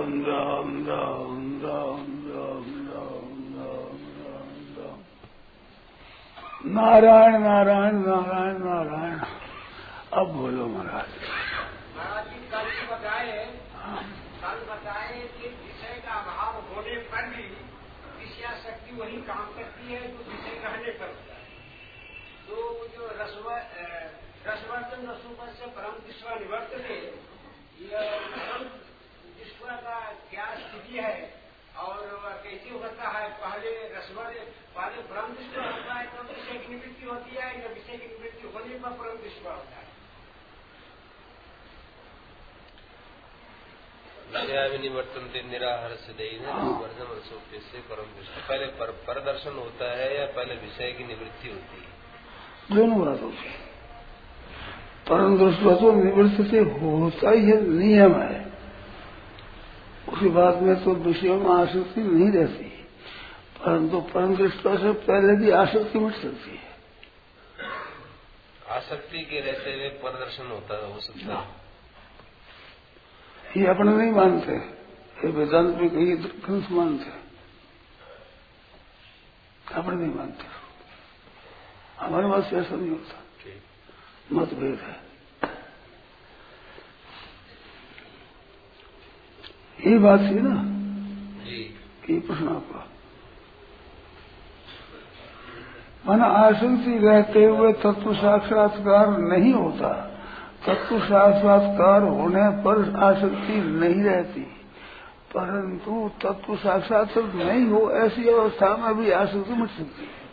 राम राम राम राम राम राम राम। नारायण नारायण नारायण नारायण। अब बोलो महाराज। महाराज जी कल बताए कि विषय का अभाव होने पर भी विषया शक्ति वही काम करती है जो विषय रहने पर होता है। तो जो रसवर्तन रसूपन से परम विश्व निवर्तते, परम विश्व का क्या स्थिति है और कैसे होता है? पहले परम विश्व होता है तब विषय की निवृत्ति होती है, या विषय की निवृत्ति होने पर परम विश्व होता है? विषयाविनिवर्तन्ते निराहार से वर्धन रसोप्य से परम विष्णु। पहले परदर्शन होता है या पहले विषय की निवृत्ति होती है? दोनों बात होती है। परम दृष्टि तो निवृत्ति से होता ही है, नियम है। उसी बात में तो विषयों में आसक्ति नहीं रहती, परंतु परम दृष्टि से पहले भी आसक्ति मिट सकती है। आसक्ति के रहते हुए परदर्शन होता है, हो सकता है। ये अपने नहीं मानते, ये वेदांत में कई ग्रंथ मानते, अपने नहीं मानते। हमारे पास से ऐसा नहीं होता, मतभेद है। यही बात थी ना कि प्रश्न आपका माना आसक्ति रहते हुए तत्व साक्षात्कार नहीं होता। तत्व साक्षात्कार होने पर आसक्ति नहीं रहती, परंतु तत्व साक्षात्कार नहीं हो ऐसी अवस्था में भी आसक्ति मिट सकती है।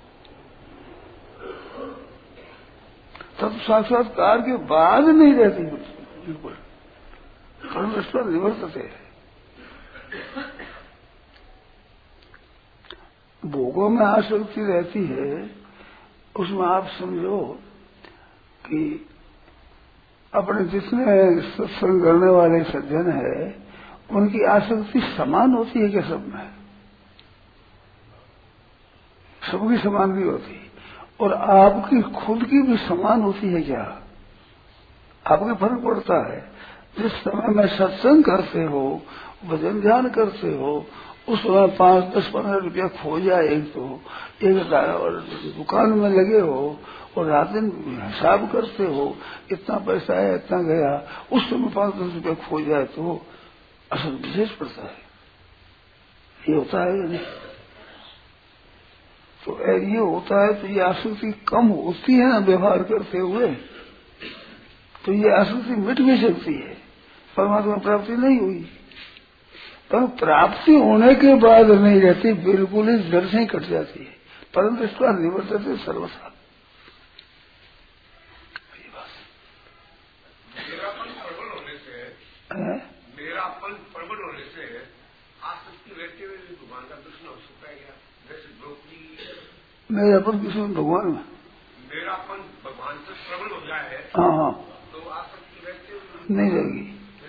तत्व साक्षात्कार के बाद नहीं रहती बिल्कुल, परमेश्वर निवर्तते है। भोगों में आसक्ति रहती है, उसमें आप समझो कि अपने जितने सत्संग करने वाले सज्जन है उनकी आसक्ति समान होती है क्या? सब में सबकी समान भी होती है, और आपकी खुद की भी समान होती है क्या? आपके फर्क पड़ता है। जिस समय में सत्संग करते हो, भजन ध्यान करते हो, उस समय 5, 10, 15 रुपया खो जाए तो एक दुकान में लगे हो और रात दिन हिसाब करते हो, इतना पैसा है इतना गया, उस समय 5, 10 रुपया खो जाए तो असर विशेष पड़ता है। ये होता है या नहीं? तो ये होता है तो ये आसक्ति कम होती है ना व्यवहार करते हुए, तो ये आसक्ति मिट भी सकती है। परमात्मा प्राप्ति नहीं हुई, पर प्राप्ति होने के बाद नहीं रहती, बिल्कुल ही जड़ से ही कट जाती है। परंतु इसका निवर्तते सर्वथा। प्रबल होने से आसक्ति रहते हुए भगवान का दुश्मन हो सकता है क्या? जैसे द्रौपदी मेरापन किसमें? भगवान में मेरापन भगवान से प्रबल हो जाए, हाँ, तो आसक्ति रहते हुए नहीं रहेगी।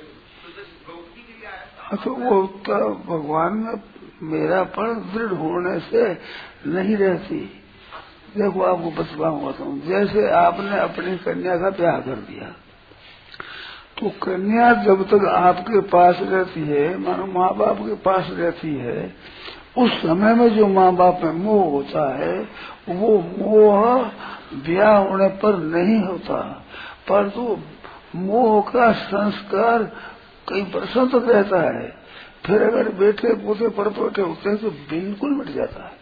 तो वो भगवान में मेरापन दृढ़ होने से नहीं रहती। देखो आपको बताऊं, जैसे आपने अपनी कन्या का ब्याह कर दिया, तो कन्या जब तक आपके पास रहती है, मानो माँ बाप के पास रहती है, उस समय में जो माँ बाप में मोह होता है, वो मोह ब्याह होने पर नहीं होता, परंतु मोह का संस्कार कई वर्षों तक रहता है। फिर अगर बेटे पोते परपोते होते हैं तो बिल्कुल मिट जाता है।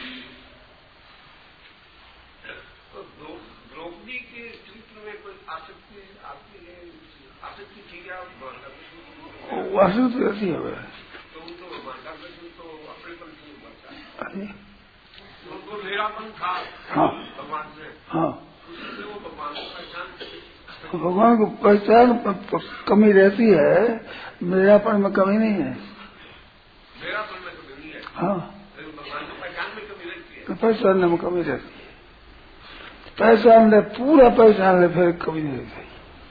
द्रौपदी के चरित्र में कोई आसक्ति आपकी आसक्ति थी क्या? वो आसक्ति रहती है वह, तो उनको मार्गदर्शन तो अपने पर क्यों बनता है? उनको मेरापन था भगवान से, हाँ, उससे वो भगवान को पहचान, भगवान को पहचान कमी रहती है, मेरापन में कमी नहीं है। मेरापन में कमी नहीं है, हाँ, भगवान को पहचान में कमी रहती है। पहचानने में कमी रहती है। पहचान ले, पूरा पहचान ले, फिर कमी नहीं रहती।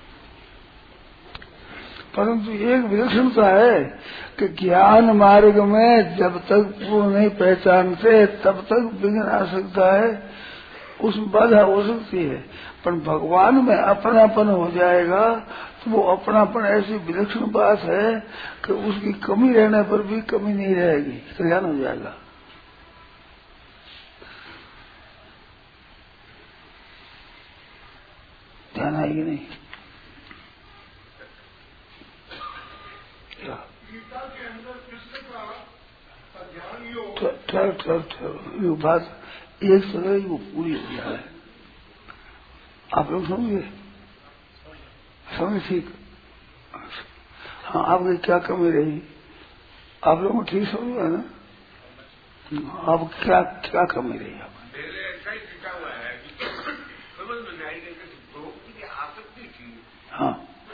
परंतु एक विलक्षणता है कि ज्ञान मार्ग में जब तक पूर्ण नहीं पहचानते तब तक विघ्न आ सकता है, उसमें बाधा हो सकती है। पर भगवान में अपनापन हो जाएगा तो वो अपनापन ऐसी विलक्षण बात है कि उसकी कमी रहने पर भी कमी नहीं रहेगी, कल्याण हो जाएगा। ध्यान आएगी नहीं? गीता के अंदर कृष्ण का ध्यान योग ये बात एक समय वो पूरी हो जाए। आप लोग समझिए, समझ ठीक? हाँ, आपकी क्या कमी रही? आप लोगों को ठीक समझ ना? आप क्या क्या कमी रही? आप मेरे ऐसा ही टिका हुआ है कि समझ में नहीं आई भोग की आसक्ति थी। हाँ,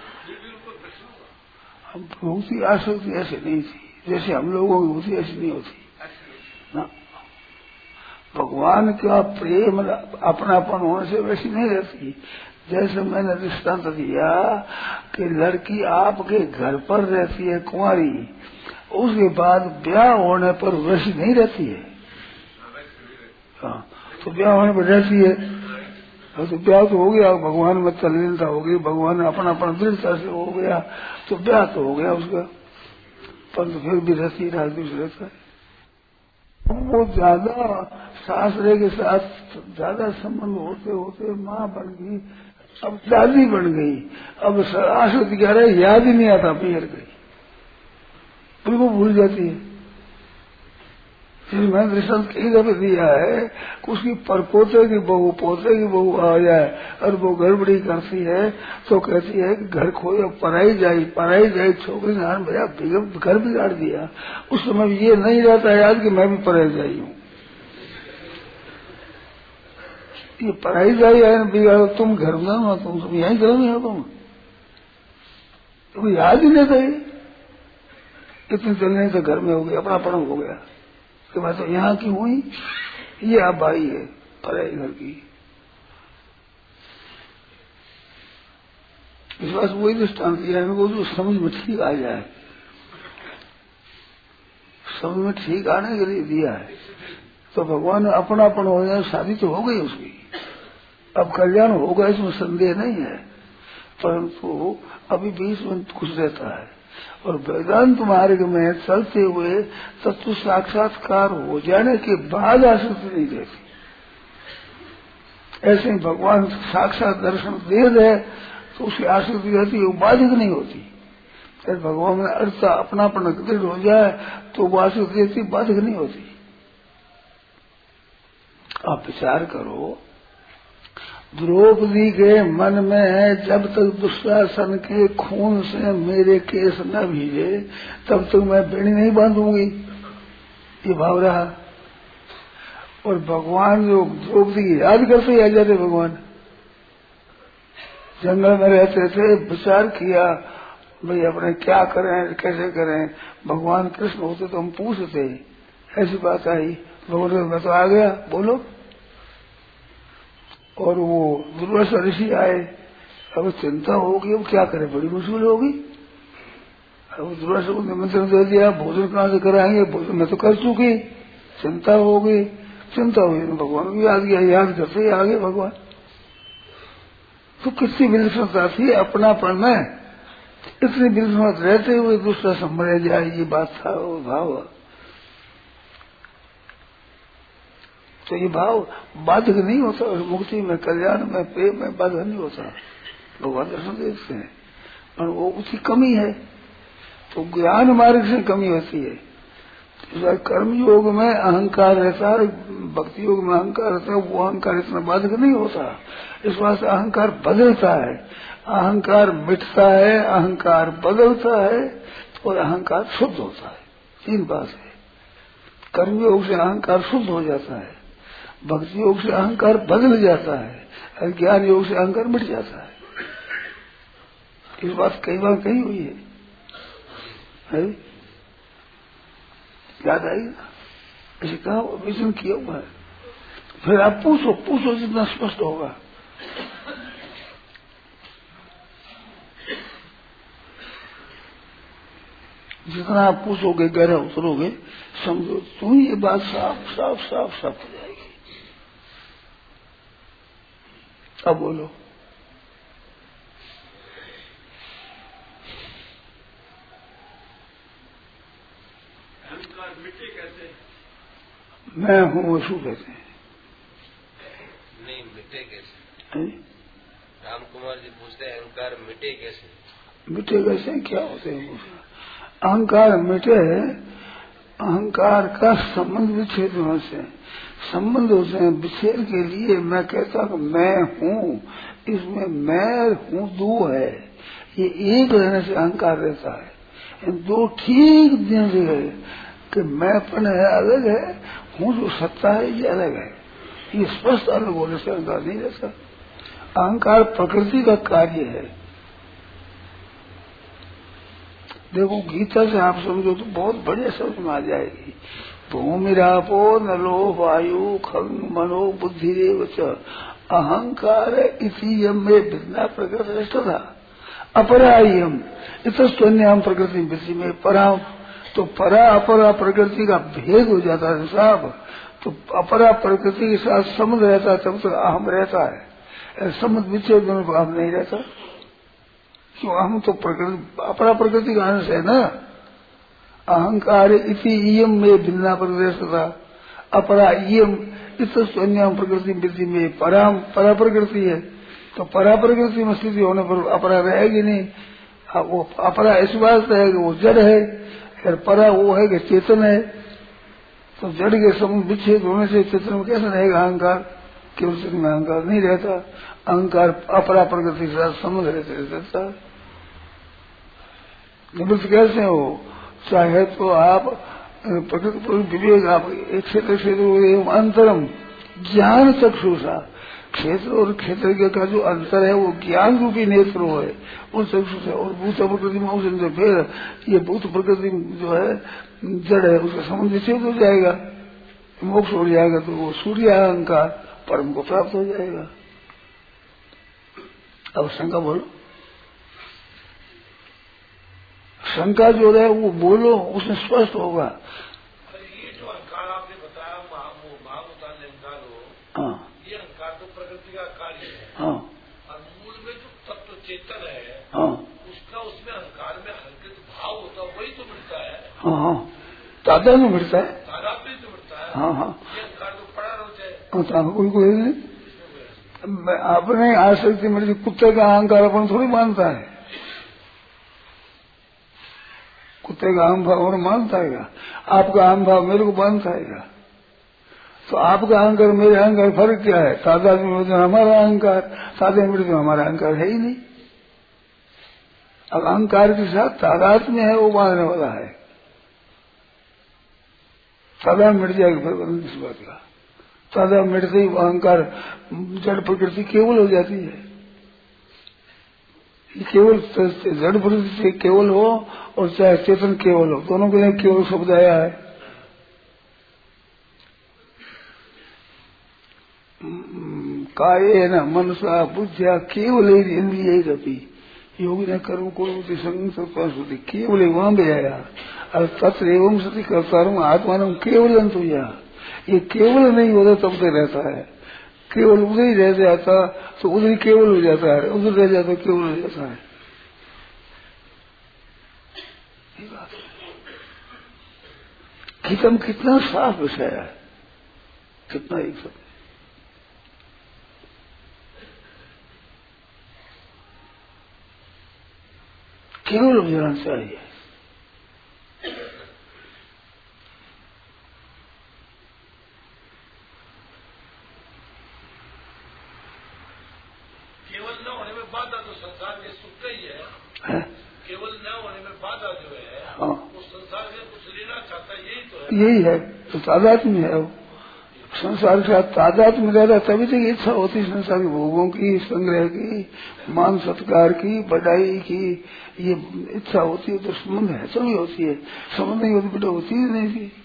भोग की आसक्ति ऐसे नहीं थी जैसे हम लोगों की होती, ऐसी नहीं होती ना। भगवान का प्रेम अपनापन होने से वैसी नहीं रहती। जैसे मैंने दृष्टांत दिया कि लड़की आपके घर पर रहती है कुंवारी, उसके बाद ब्याह होने पर वैसी नहीं रहती है। हाँ, तो ब्याह होने पर रहती है, तो ब्याह तो हो गया, भगवान में तल्लीनता हो गई, भगवान अपना दृढ़ता से हो गया, तो ब्याह तो हो गया उसका, परंतु फिर भी रहती रहता है। वो ज्यादा सासरे के साथ ज्यादा संबंध होते होते माँ बन गई, अब दादी बन गई, अब आसक्ति कह रहे याद ही नहीं आता, पियर गई, बिल्कुल भूल जाती है। मैंने दृष्टांत कई दफे दिया है कि उसकी परपोते की बहू पोते की बहू आ जाए और वो गड़बड़ी करती है तो कहती है कि घर खोए पराई जाई छोकरी ने भैया घर बिगाड़ दिया। उस समय ये नहीं रहता याद कि मैं भी पराई जाई हूँ। ये पराई जाई है बिगाड़ो, तुम घर में हो, तुम यही घर में हो, तुम याद ही नहीं था। इतनी चलने से घर में हो गया, अपना पड़म हो गया कि मैं तो यहाँ की हुई, ये आप भाई है पराई घर की। इस बात वही दृष्टांत दिया है इनको, जो समझ में ठीक आ जाए, समझ में ठीक आने के लिए दिया है। तो भगवान ने अपनापन हो जाए, शादी तो हो गई उसकी, अब कल्याण होगा इसमें संदेह नहीं है, परंतु अभी बीच में कुछ रहता है। और वेदांत मार्ग में चलते हुए तत्व साक्षात्कार हो जाने के बाद आसक्ति नहीं रहती। ऐसे ही भगवान साक्षात दर्शन दे दे तो उसकी आसक्ति रहती है, वो बाधिक नहीं होती। भगवान में अर्थ अपनापन दृढ़ हो जाए तो वो आसक्ति रहती, बाधिक नहीं होती। आप विचार करो, द्रौपदी के मन में जब तक दुशासन के खून से मेरे केस न भीगे तब तक मैं बेड़ी नहीं बांधूंगी, ये भाव रहा। और भगवान जो द्रौपदी की याद करते आ जाते, भगवान जंगल में रहते थे, विचार किया भाई अपने क्या करें कैसे करें। भगवान कृष्ण होते तो हम पूछते, ऐसी बात आई, भगवान मैं तो आ गया, बोलो। और वो दुर्वासा ऋषि आए, अब चिंता होगी, अब क्या करें, बड़ी मुश्किल होगी। अब दुर्वासा को निमंत्रण दे दिया, भोजन कहाँ से कराएंगे, भोजन मैं तो कर चुकी, चिंता होगी, चिंता हुई, भगवान भी याद किया, याद करते ही आगे भगवान। तो कितनी विलक्षणता थी अपनापन में, इतनी विलक्षणता रहते हुए दूसरा संभल जाए, ये बात था वो भाव। तो ये भाव बाधक नहीं होता, मुक्ति में कल्याण में प्रेम में बाधक नहीं होता, भगवान दर्शन देखते हैं। और वो उसकी कमी है, तो ज्ञान मार्ग से कमी होती है। कर्म योग में अहंकार रहता है, भक्ति योग में अहंकार रहता है, वो अहंकार इतना बाधक नहीं होता। इस बात से अहंकार बदलता है, अहंकार मिटता है, अहंकार बदलता है और अहंकार शुद्ध होता है। तीन बात है, कर्म योग से अहंकार शुद्ध हो जाता है, भक्ति योग से अहंकार बदल जाता है, और ज्ञान योग से अहंकार मिट जाता है। इस बात कई बार कही हुई है? याद आई ना? ऐसे कहा विजन किया हुआ है। फिर आप पूछो जितना स्पष्ट होगा। जितना आप पूछोगे, गहरा उतरोगे, समझो तो ये बात साफ साफ साफ साफ हो जाएगी। अब बोलो, अहंकार मिटे कैसे? मैं हूँ वो शू कहते हैं? नहीं मिटे कैसे? राम कुमार जी पूछते हैं अहंकार मिटे कैसे? मिटे कैसे क्या होते हैं? अहंकार मिटे, अहंकार का संबंध विच्छेद होने से संबंध होते हैं। विच्छेद के लिए मैं कहता हूँ मैं हूँ, इसमें मैं हूँ दो है, ये एक रहने से अहंकार रहता है। इन दो ठीक दिन है कि मैंपन है अलग है, हूँ जो सत्ता है ये अलग है, ये स्पष्ट अलग होने से अहंकार नहीं रहता। अहंकार प्रकृति का कार्य है। देखो गीता से आप समझो तो बहुत बढ़िया समझ में आ जाएगी। भूमिरापो नलो वायु खंग मनो बुद्धि रेवच अहंकार इति यम में भिन्ना प्रकृति था अपरायम इतस्वन्याम प्रकृति वृत्ति में परा, तो परा अपरा प्रकृति का भेद हो जाता है साहब। तो अपरा प्रकृति के साथ संबंध रहता है तब तक अहम रहता है, संबंध विच्छेद दोनों को अहम नहीं रहता। क्यों? अहम तो प्रकृति अपरा प्रकृति का अंश है ना। अहंकार इति इयम में भिन्ना प्रकृति था अपरा इयम इतस्वन्याम प्रकृति वृत्ति में पराम परा प्रकृति है। तो परा प्रकृति में स्थिति होने पर अपरा रहेगी नहीं। वो अपरा इस बात है कि वो जड़ है, और परा वो है कि चेतन है। तो जड़ के संबंध विच्छेद होने से चेतन में कैसे रहेगा अहंकार? केवल चेतन में अहंकार नहीं रहता। अहंकार अपरा प्रकृति के साथ संबंध रहता है। निवृत्त कैसे हो? चाहे तो आप प्रकृति विवेक आप एक क्षेत्र अंतरम ज्ञान चक्षुषा, क्षेत्र और क्षेत्र का जो अंतर है वो ज्ञान रूपी नेत्र है उस चक्षु से। और भूत प्रकृति में उसे फिर ये भूत प्रकृति जो है जड़ है उसका संबंध विच्छेद हो जाएगा, मोक्ष हो जाएगा, तो वो सूर्य अहंकार परम को प्राप्त हो जाएगा। अब शंका बोलो, शंका जो है वो बोलो, उसमें स्पष्ट होगा। ये जो अहंकार आपने बताया महाभूतान अहंकार हो, हाँ, ये अहंकार तो प्रकृति का कार्य है। हाँ, और मूल में जो तत्व चेतन है, हाँ, उसका उसमें अहंकार में हल्कित भाव होता है, वही तो मिलता है। हाँ, हाँ, तादाद में मिलता है। तादाद में तो मिलता है। हाँ, हाँ, ये अहंकार तो पड़ा रह जाए। कोई नहीं। अपने आसक्ति में कुत्ते का अहंकार अपन थोड़ी मानता है। कुत्ते का अहम भाव और मानता है, आपका अहम भाव मेरे को मानता है। तो आपका अहंकार मेरे अहंकार फर्क क्या है? तादाद में तो हमारा अहंकार, तादाद में तो हमारा अहंकार है ही नहीं। अब अहंकार के साथ तादाद में है वो मानने वाला है। तादाद मिट जाएगा फिर बंद इस बात का। तादाद मिटते ही अहंकार जड़ प्रकृति केवल हो जाती है। केवल जड़ प्रकृति केवल हो और चाहे चेतन केवल हो, दोनों के लिए केवल शब्द आया है। काये न मनसा बुद्धिया केवल इंद्रिय रपी योगी ने कर्म को संगति केवल वहां भी आया। और तत्र एवं सती करता हूँ आत्मान केवल अंत हुआ। ये केवल नहीं होता तब तक रहता है। केवल उधर ही रह जाता तो उधर ही केवल हो जाता है, उधर रह जाता तो केवल हो जाता है। गीतम कितना साफ विषय है, कितना एक सब केवल हो जाना चाहिए। केवल न होने में बाधा तो संसार के सुख का ही है। केवल न होने में बाधा जो है, हाँ, वो संसार से कुछ लेना चाहता है, यही तो है। यही है तो तादाद में है। वो संसार के साथ तादाद में रहता तभी तक इच्छा होती संसार के भोगों की, संग्रह की, मान सत्कार की, बढ़ाई की, ये इच्छा होती है तो संबंध है सभी होती है। संबंध नहीं होती बेटा होती ही नहीं थी।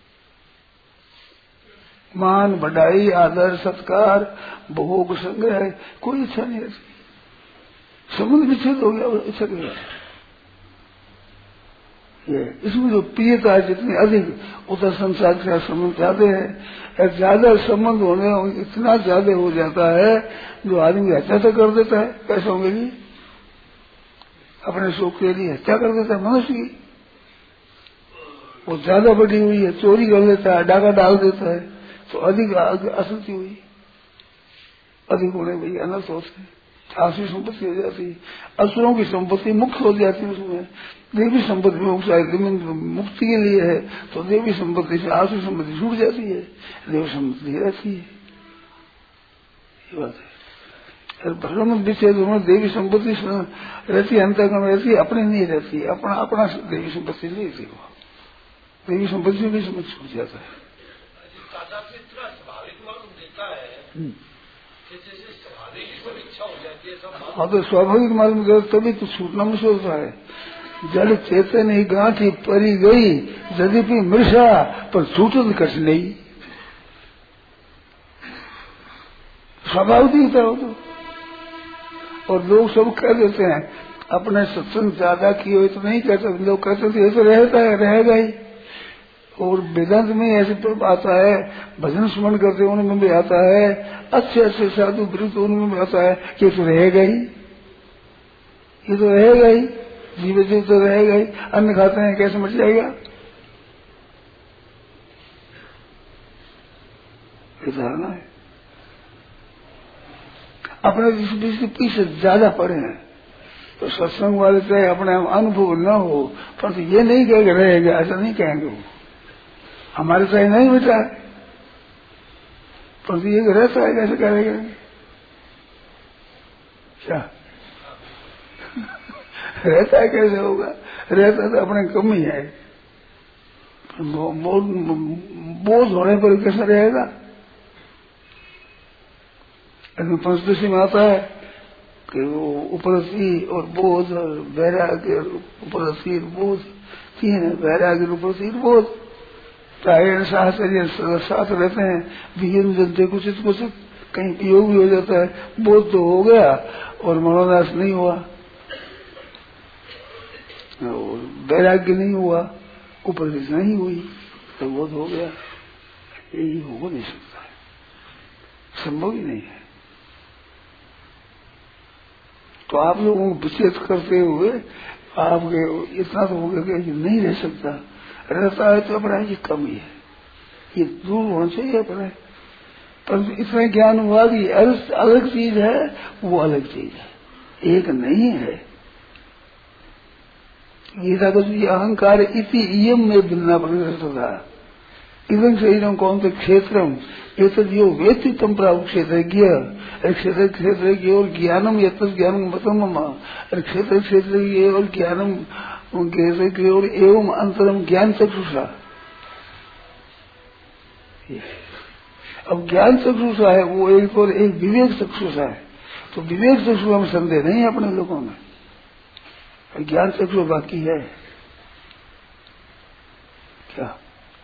मान बढ़ाई आदर सत्कार भोग संग्रह कोई इच्छा नहीं रहती। संबंध विच्छेद हो गया और इच्छा नहीं है। ये इसमें जो प्रियता है जितनी अधिक उधर संसार के साथ संबंध ज्यादा है। ज्यादा संबंध होने इतना ज्यादा हो जाता है जो आदमी हत्या तो कर देता है पैसों के लिए, अपने सुख के लिए हत्या कर देता है मनुष्य की। वो ज्यादा बढ़ी हुई है, चोरी कर लेता है, डाका डाल देता है, तो अधिक अशुद्धि हुई, अधिक होने भाई अनर्थ होते हैं, आसुरी संपत्ति हो जाती है। असुरों की संपत्ति मुख्य हो जाती है, उसमें देवी संपत्ति मुक्ति के लिए है, तो देवी संपत्ति से आसुरी संपत्ति छूट जाती है, देवी संपत्ति रहती है, ये बात है। भगवान विषय दोनों देवी संपत्ति रहती है, अंतर्गम रहती है, अपनी नहीं रहती है, अपना अपना देवी संपत्ति नहीं रहती, वो देवी संपत्ति भी समझ छूट जाता है। स्वाभाविक मालूम देता है कि जैसे स्वाभाविक इच्छा हो जाती है। हाँ, तो स्वाभाविक मालूम देता तभी तो छूटना मुश्किल होता है। जल चेतन ही गांठी परी गई, यद्यपि मृषा पर छूटत कछ नहीं, स्वाभाविक होता हो तो। और लोग सब कह देते हैं अपने सत्संग ज्यादा किए हुए तो नहीं कहते, लोग कहते थे ये तो रहता है, रहेगा ही। और वेदांत में ऐसे तो आता है, भजन स्मरण करते उनमें भी आता है, अच्छे अच्छे साधु वृत्त उनमें भी आता है कि ये तो रहेगा ही, ये तो रहेगा ही, जीवित जीव तो रहेगा ही, अन्न खाते हैं कैसे मच जाएगा, ये धारणा है। अपने जिस पीछे ज्यादा पड़े हैं तो सत्संग वाले चाहे अपने अनुभव न हो, परंतु ये नहीं कहेंगे रहेगा, ऐसा नहीं कहेंगे वो, हमारे चाहे नहीं मिटा है, परंतु ये रहता है कैसे करेगा क्या रहता है कैसे होगा, रहता तो अपने कम ही है, बोझ होने पर कैसे रहेगा। पंचदशी में आता है कि वो उपरसी और बोध और वैराग्य, उपरसी बोध तीन है, वैराग्य उपरसी बोध, प्रायण साहचर्य साथ रहते हैं, विहीन जनते कुछ कहीं वियोग भी हो जाता है, बोध तो हो गया और मनोनाश नहीं हुआ, और वैराग्य नहीं हुआ, उपरसी नहीं हुई, तो बोध हो गया, यही हो नहीं सकता है, संभव ही नहीं है। तो आप लोगों को विचेत करते हुए आपके इतना तो हो गया कि नहीं रह सकता, रहता है तो अपना ये कम ही है, ये दूर होना चाहिए अपने, पर इतना ज्ञान हुआ कि अलग चीज है, वो अलग चीज है, एक नहीं है। गीता का जो अहंकार इति इयम में भिन्ना प्रकृता इदं शरीरम कौन से क्षेत्रम ये तो जो वेत्ति तम प्राप्त क्षेत्र क्षेत्र की और ज्ञानम यत ज्ञानम मतम क्षेत्र की और ज्ञानम की और एवं अंतरम ज्ञान चक्षुषा। अब ज्ञान चक्षुषा है वो एक और एक विवेक चक्षुषा है, तो विवेक चक्षुषा में संदेह नहीं है अपने लोगों में, ज्ञान चक्षु बाकी है क्या।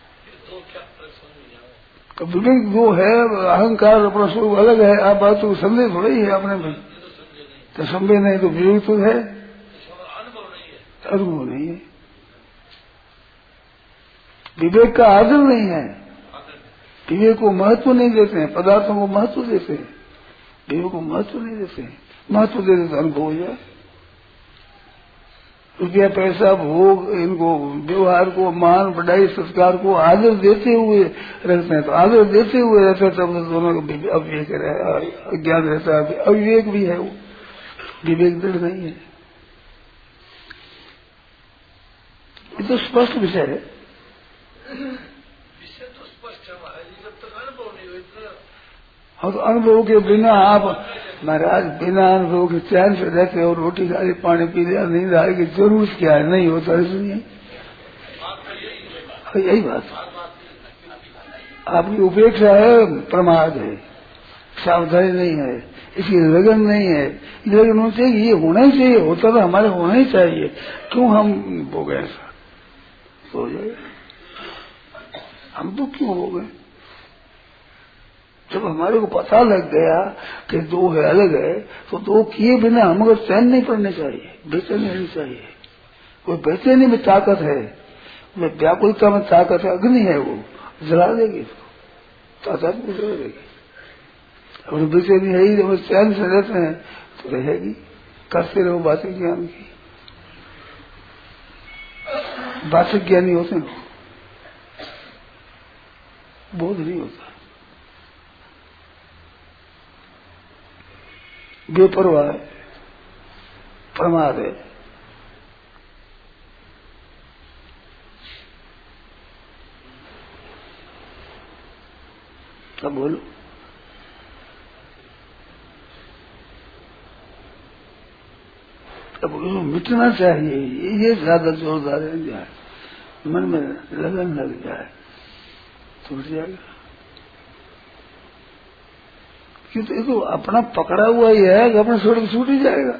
तो विवेक जो है अहंकार अपना स्वरूप अलग है, आप बात तो संदेह थोड़ा ही है अपने में, तो संदेह नहीं तो विवेक तो है, अनुभव नहीं है, विवेक का आदर नहीं है, विवेक को महत्व नहीं देते हैं, पदार्थों को महत्व देते हैं, विवेक को महत्व नहीं देते हैं, महत्व देते तो अनुभव हो जाए, रुपया पैसा भोग इनको व्यवहार को मान बढ़ाई सत्कार को आदर देते हुए रखते हैं, तो आदर देते हुए रहते हैं तब दोनों का अविवेक अज्ञान रहता है, अविवेक भी है, वो विवेक दृढ़ नहीं है। ये तो स्पष्ट विषय है, विषय तो स्पष्ट है महाराज, जब तक अनुभव नहीं हो। और तो अनुभव के बिना आप महाराज बिना अनुभव के चैन से रहते और रोटी खा ली पानी पी लिया नींद आएगी, जरूर क्या है, नहीं होता है, सुनिए यही बात। आपकी उपेक्षा है, प्रमाद है, सावधानी नहीं है, इसकी लगन नहीं है, लगन होनी चाहिए, ये होना ही चाहिए, होता तो हमारे होना ही चाहिए, क्यों हम हो गए ऐसा हो जाए, हम तो क्यों हो गए। जब हमारे को पता लग गया कि दो है अलग है, तो दो किए बिना हम अगर चैन नहीं पड़ने चाहिए, बेचैनी नहीं चाहिए। कोई बेचैनी में ताकत है, व्याकुलता में ताकत है, अग्नि है, वो जला देगी, ताकत को जला देगी। अगर बेचैनी है ही, जब चैन से रहते हैं तो रहेगी, करते रहो बातें ज्ञान की, बातें ज्ञानी होते हैं, बोध नहीं होता, बेपरवाह है, प्रमाद है। अब बोलो, अब उसको मिटना चाहिए, ये ज्यादा जोरदार है जाए, मन में लगन लग जाए तो मिट जाएगा। क्योंकि ये तो अपना पकड़ा हुआ ही है, अपना छोड़ के छूट ही जाएगा।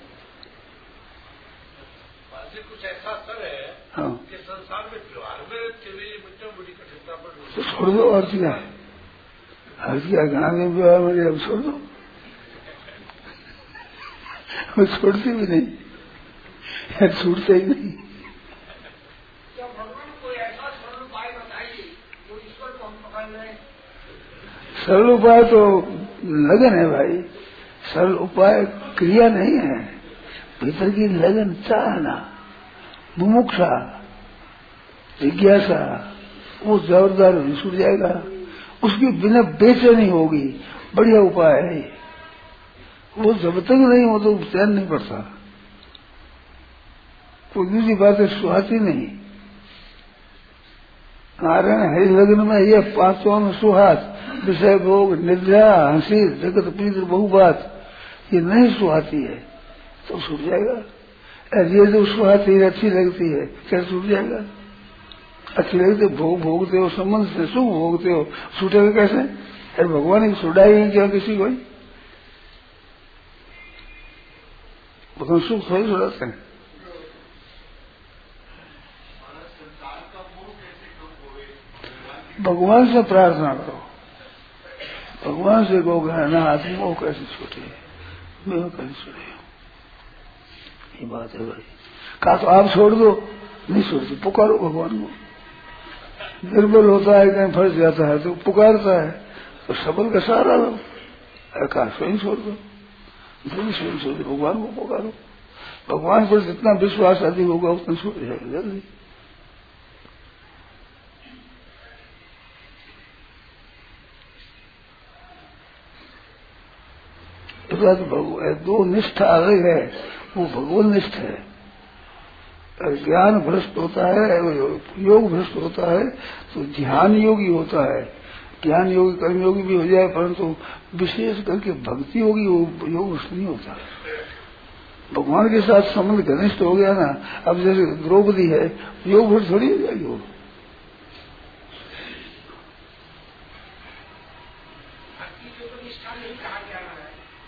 कुछ ऐसा असर है हाँ, कि संसार में त्योहार में चलिए बच्चों बड़ी कठिनता पर तो छोड़ दो, और क्या हर क्या गाँव में व्यवहार मेरे, अब छोड़ दो। मैं छोड़ती भी नहीं, छूटते ही नहीं। क्या भगवान कोई ऐसा सरल उपाय बताइए जो ईश्वर को हम पकड़ लें? सरल उपाय तो लगन है भाई, सरल उपाय क्रिया नहीं है, भीतर की लगन, चाहना, मुमुक्षा, जिज्ञासा, वो जोरदार छूट जाएगा। उसकी बिना बेचैनी होगी, बढ़िया उपाय है। वो जब तक नहीं हो तो चैन नहीं पड़ता। कोई दूसरी बात सुहाती नहीं। नारायण हरि लग्न में ये पांचों में सुहास, विषय भोग, निद्रा, हंसी, जगत प्रीत बहुबात, ये नहीं सुहाती है तो छूट जाएगा। ये जो सुहाती है, अच्छी लगती है, क्या छूट जाएगा? अच्छी लगती है, भोग भोगते हो, संबंध से सुख भोगते हो, छूटेगा कैसे? अरे भगवान की छुड़ाई है क्या किसी को? तो सुख थोड़ी छुड़ाते हैं। भगवान से प्रार्थना करो, भगवान से कहो ना आदमी वो कैसे छूटे, मैं वो कैसे छूटे, ये बात है भाई। कहा तो आप छोड़ दो, नहीं छोड़ते, पुकारो भगवान को। निर्बल होता है, कहीं फंस जाता है तो पुकारता है, तो सबल का सहारा लो। कहा स्वयं छोड़ दो, स्वयं छोड़ दो, भगवान को पुकारो। भगवान पर जितना विश्वास अधिक होगा उतना छूट जाएगा जल्दी। दो निष्ठा अलग है, वो भगवान निष्ठ है। ज्ञान भ्रष्ट होता है, योग भ्रष्ट होता है, तो ध्यान योगी होता है। ज्ञान योगी कर्म योगी भी हो जाए, परंतु विशेष करके भक्ति योगी वो योग भ्रष्ट नहीं होता। भगवान के साथ संबंध घनिष्ठ हो गया ना, अब जैसे द्रौपदी है, योग भ्रष्ट थोड़ी हो जाएगी वो। भक्ति को तो निष्ठा नहीं कहा गया है,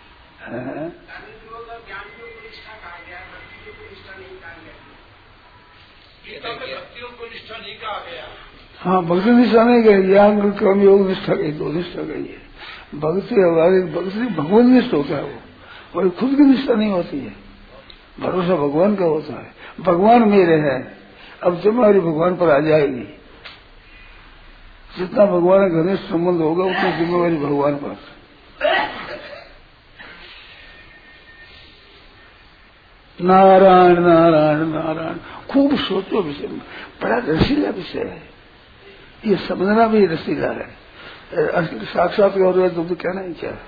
ज्ञान को निष्ठा कहा गया, भक्ति को निष्ठा नहीं कहा गया। गीता में भक्तियों को निष्ठा नहीं कहा गया। हाँ, भक्ति निष्ठा नहीं गई, ज्ञान कर्म योग निष्ठा गई, दो निष्ठा गई है। भक्ति हमारी भक्ति भगवान निष्ठ होता है, वो खुद की निष्ठा नहीं होती है। भरोसा भगवान का होता है, भगवान मेरे हैं। अब जिम्मेवारी भगवान पर आ जाएगी, जितना भगवान का घनिष्ठ संबंध होगा उतनी जिम्मेवारी भगवान पर। नारायण नारायण नारायण, खूब सोचो विषय में, बड़ा रसीला विषय है, ये समझना भी रसीला है। साक्षात हो तो कहना ही क्या।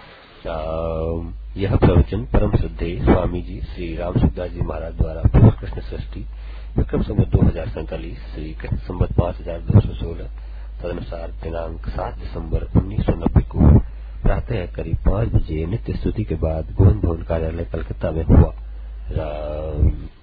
यह प्रवचन परम श्रद्धेय स्वामी जी श्री राम सुखदास जी महाराज द्वारा पूर्व कृष्ण सृष्टि विक्रम संवत 2047 श्री कृष्ण संवत 5216 तदनुसार दिनांक 7 दिसंबर 1990 को प्रातः करीब 5 बजे नित्य स्तुति के बाद गोविंद भवन कार्यालय कलकत्ता में हुआ। राम